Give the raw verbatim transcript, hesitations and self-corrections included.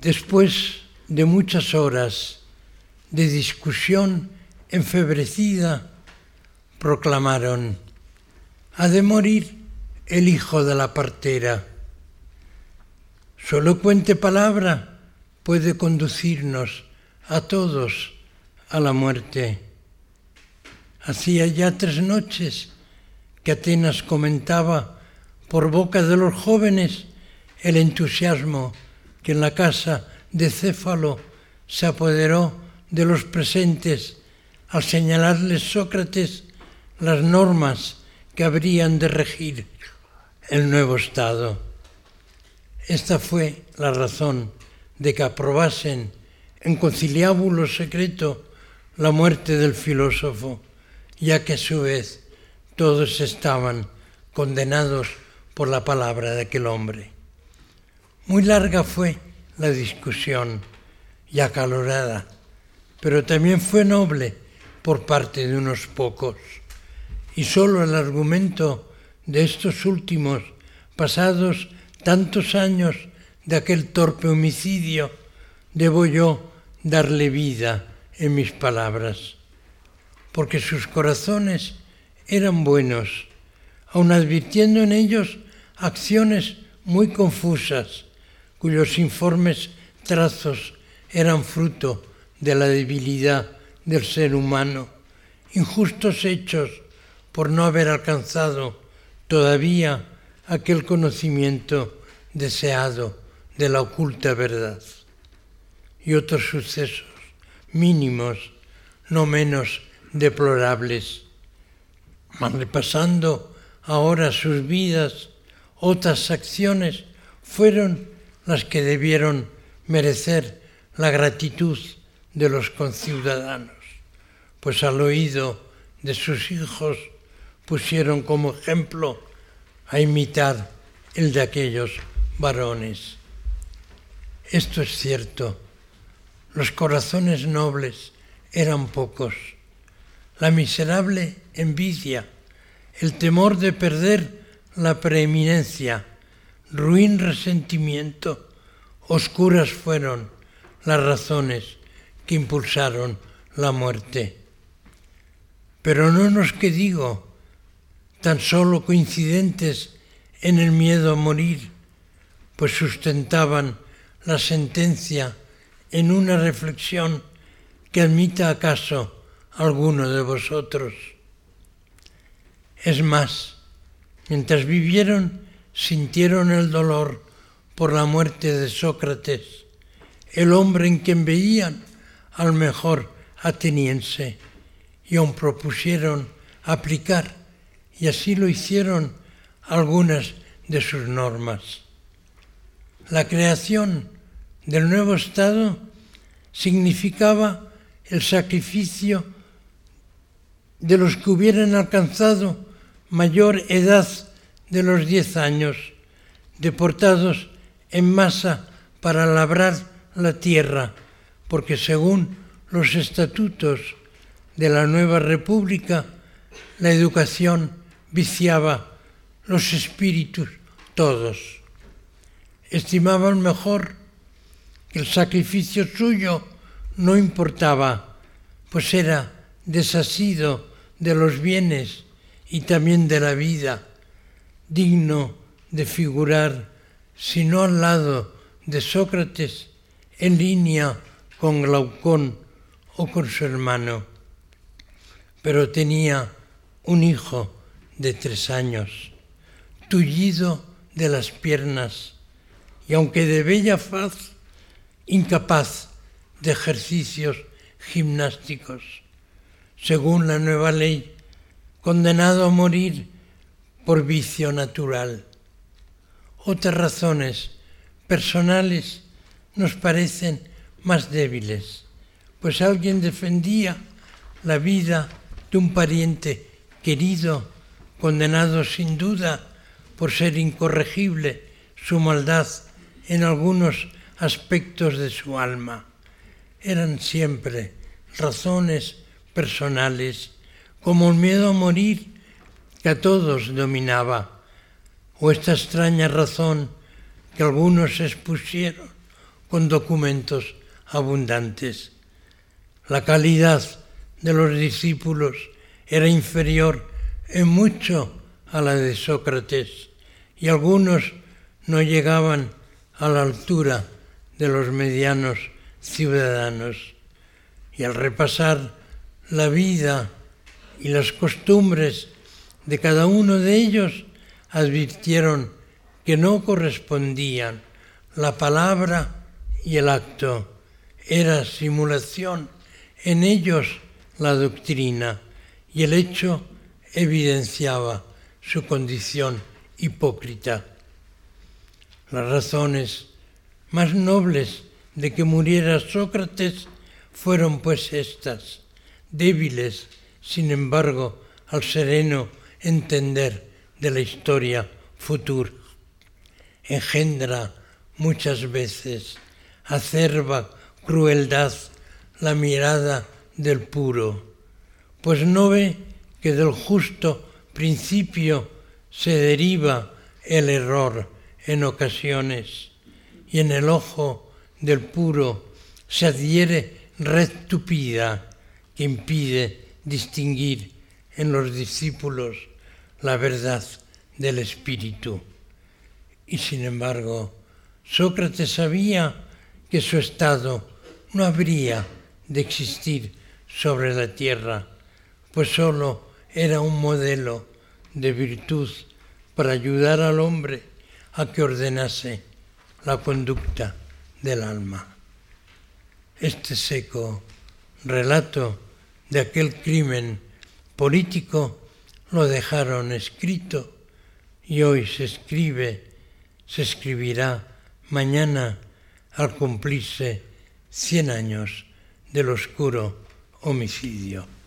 Después de muchas horas de discusión enfebrecida, proclamaron: «Ha de morir el hijo de la partera». Su elocuente palabra puede conducirnos a todos a la muerte. Hacía ya tres noches que Atenas comentaba por boca de los jóvenes el entusiasmo que en la casa de Céfalo se apoderó de los presentes al señalarles Sócrates las normas que habrían de regir el nuevo Estado. Esta fue la razón de que aprobasen en conciliábulo secreto la muerte del filósofo, ya que a su vez todos estaban condenados por la palabra de aquel hombre. Muy larga fue la discusión y acalorada, pero también fue noble por parte de unos pocos, y sólo el argumento de estos últimos, pasados tantos años de aquel torpe homicidio, debo yo darle vida en mis palabras, porque sus corazones eran buenos, aun advirtiendo en ellos acciones muy confusas, cuyos informes trazos eran fruto de la debilidad del ser humano, injustos hechos por no haber alcanzado todavía aquel conocimiento deseado de la oculta verdad, y otros sucesos mínimos no menos deplorables. Mas repasando ahora sus vidas, otras acciones fueron las que debieron merecer la gratitud de los conciudadanos, pues al oído de sus hijos pusieron como ejemplo a imitar el de aquellos varones. Esto es cierto, los corazones nobles eran pocos. La miserable envidia, el temor de perder la preeminencia, ruin resentimiento, oscuras fueron las razones que impulsaron la muerte. Pero no nos que digo, tan solo coincidentes en el miedo a morir, pues sustentaban la sentencia en una reflexión que admita acaso alguno de vosotros. Es más, mientras vivieron, sintieron el dolor por la muerte de Sócrates, el hombre en quien veían al mejor ateniense, y aun propusieron aplicar, y así lo hicieron, algunas de sus normas. La creación del nuevo Estado significaba el sacrificio de los que hubieran alcanzado mayor edad de los diez años, deportados en masa para labrar la tierra, porque según los estatutos de la nueva república, la educación viciaba los espíritus todos. Estimaban mejor que el sacrificio suyo no importaba, pues era desasido de los bienes y también de la vida, digno de figurar, si no al lado de Sócrates, en línea con Glaucón o con su hermano. Pero tenía un hijo de tres años, tullido de las piernas, y aunque de bella faz, incapaz de ejercicios gimnásticos, según la nueva ley, condenado a morir por vicio natural. Otras razones personales nos parecen más débiles, pues alguien defendía la vida de un pariente querido, condenado sin duda por ser incorregible su maldad en algunos aspectos de su alma. Eran siempre razones personales, como el miedo a morir que a todos dominaba, o esta extraña razón que algunos expusieron con documentos abundantes. La calidad de los discípulos era inferior en mucho a la de Sócrates, y algunos no llegaban a la altura de los medianos ciudadanos. Y al repasar la vida y las costumbres de cada uno de ellos, advirtieron que no correspondían la palabra y el acto. Era simulación en ellos la doctrina, y el hecho evidenciaba su condición hipócrita. Las razones más nobles de que muriera Sócrates fueron pues estas, débiles, sin embargo, al sereno entender de la historia futura. Engendra muchas veces acerba crueldad la mirada del puro, pues no ve que del justo principio se deriva el error en ocasiones, y en el ojo del puro se adhiere red tupida que impide distinguir en los discípulos la verdad del espíritu. Y sin embargo, Sócrates sabía que su estado no habría de existir sobre la tierra, pues sólo era un modelo de virtud para ayudar al hombre a que ordenase la conducta del alma. Este seco relato de aquel crimen político lo dejaron escrito, y hoy se escribe, se escribirá mañana al cumplirse cien años del oscuro homicidio.